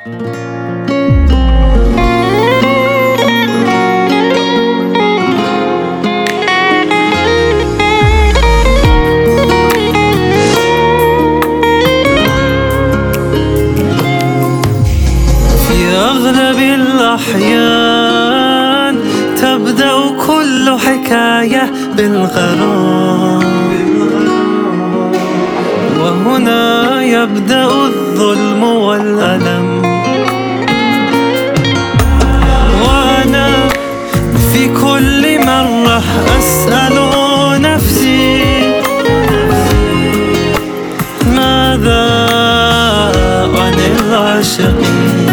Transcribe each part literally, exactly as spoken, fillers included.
أغلب الأحيان تبدأ كل حكاية بالغرام، وهنا يبدأ الظلم والألم. وأنا في كل مرة أسأل نفسي ماذا عن العاشقين،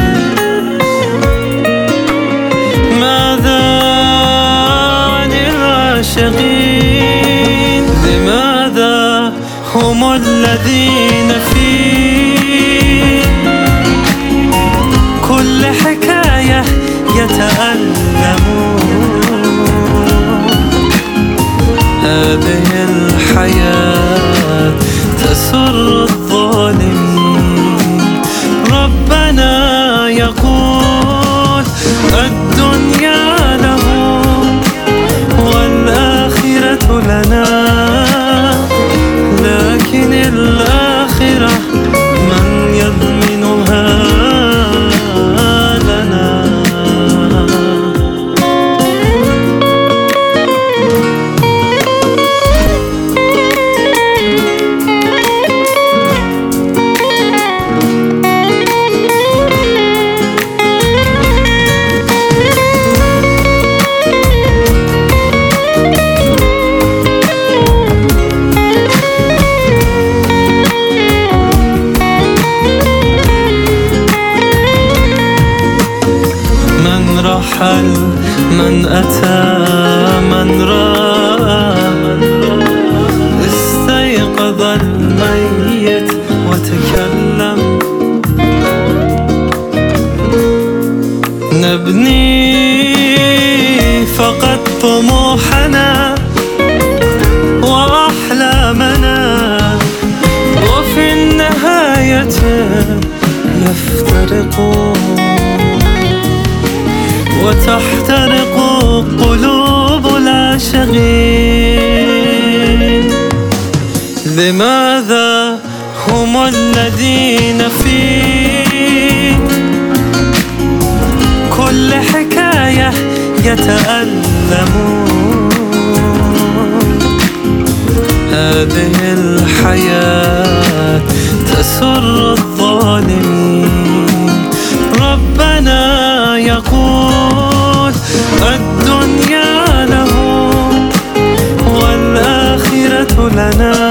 لماذا هم الذين في كل حكاية يتألمون؟ هذه الحياة تسر الظالمين. ربنا يقول الدنيا لهم والآخرة لنا، لكن الآخرة من يضمنها لنا؟ رحل من أتى من رأى، استيقظ الميت وتكلم. نبني فقط طموحنا وأحلامنا، وفي النهاية يفترقون وتحترق قلوب العاشقين. لماذا هم الذين في كل حكاية يتألمون؟ هذه الحياة تسر الظالمين. ربنا يقول الدنيا لهم والآخرة لنا،